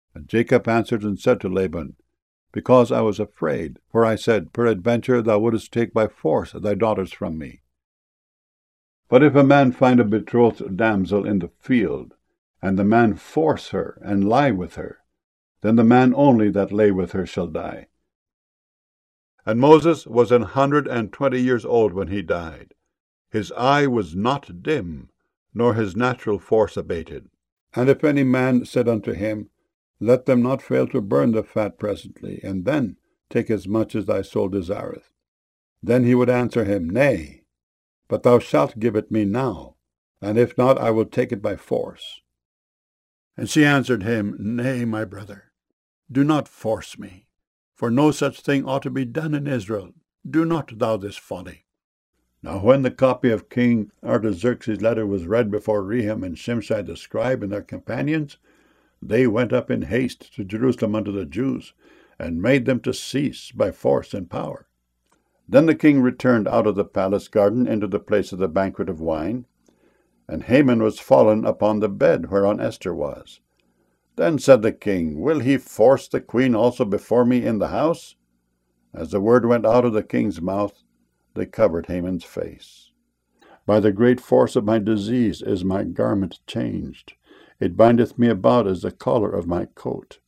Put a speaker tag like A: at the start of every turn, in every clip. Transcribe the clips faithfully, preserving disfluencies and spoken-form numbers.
A: And Jacob answered and said to Laban, Because I was afraid, for I said, Peradventure thou wouldest take by force thy daughters from me. But if a man find a betrothed damsel in the field, and the man force her, and lie with her, then the man only that lay with her shall die. And Moses was an hundred and twenty years old when he died. His eye was not dim, nor his natural force abated. And if any man said unto him, Let them not fail to burn the fat presently, and then take as much as thy soul desireth, then he would answer him, Nay, but thou shalt give it me now, and if not, I will take it by force. And she answered him, Nay, my brother, do not force me, for no such thing ought to be done in Israel. Do not thou this folly. Now when the copy of King Artaxerxes' letter was read before Rehum and Shimshai the scribe and their companions, they went up in haste to Jerusalem unto the Jews, and made them to cease by force and power. Then the king returned out of the palace garden into the place of the banquet of wine, and Haman was fallen upon the bed whereon Esther was. Then said the king, Will he force the queen also before me in the house? As the word went out of the king's mouth, they covered Haman's face. By the great force of my disease is my garment changed. It bindeth me about as the collar of my coat.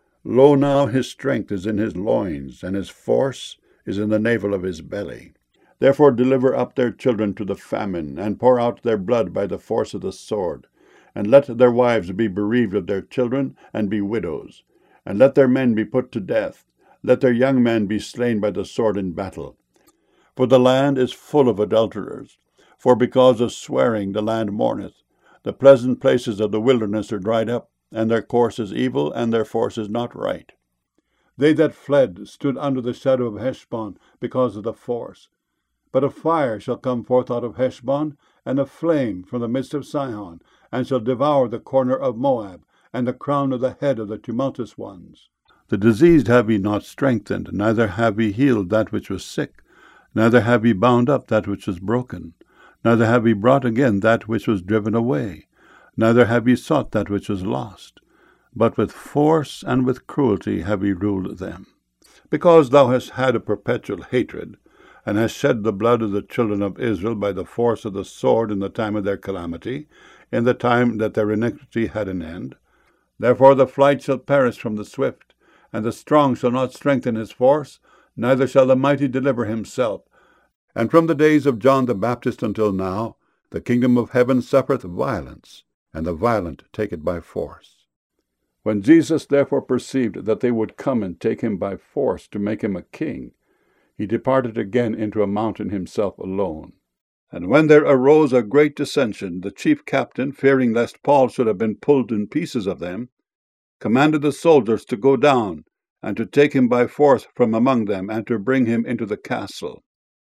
A: Lo now, his strength is in his loins, and his force is in the navel of his belly. Therefore deliver up their children to the famine, and pour out their blood by the force of the sword. And let their wives be bereaved of their children, and be widows. And let their men be put to death. Let their young men be slain by the sword in battle. For the land is full of adulterers. For because of swearing the land mourneth. The pleasant places of the wilderness are dried up, and their course is evil, and their force is not right. They that fled stood under the shadow of Heshbon because of the force. But a fire shall come forth out of Heshbon, and a flame from the midst of Sihon, and shall devour the corner of Moab, and the crown of the head of the tumultuous ones. The diseased have ye not strengthened, neither have ye healed that which was sick, neither have ye bound up that which was broken, neither have ye brought again that which was driven away, neither have ye sought that which was lost, but with force and with cruelty have ye ruled them. Because thou hast had a perpetual hatred, and hast shed the blood of the children of Israel by the force of the sword in the time of their calamity, in the time that their iniquity had an end. Therefore the flight shall perish from the swift, and the strong shall not strengthen his force, neither shall the mighty deliver himself. And from the days of John the Baptist until now, the kingdom of heaven suffereth violence, and the violent take it by force. When Jesus therefore perceived that they would come and take him by force to make him a king, he departed again into a mountain himself alone. And when there arose a great dissension, the chief captain, fearing lest Paul should have been pulled in pieces of them, commanded the soldiers to go down, and to take him by force from among them, and to bring him into the castle.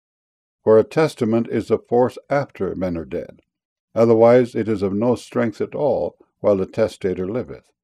A: For a testament is of force after men are dead. Otherwise it is of no strength at all while the testator liveth.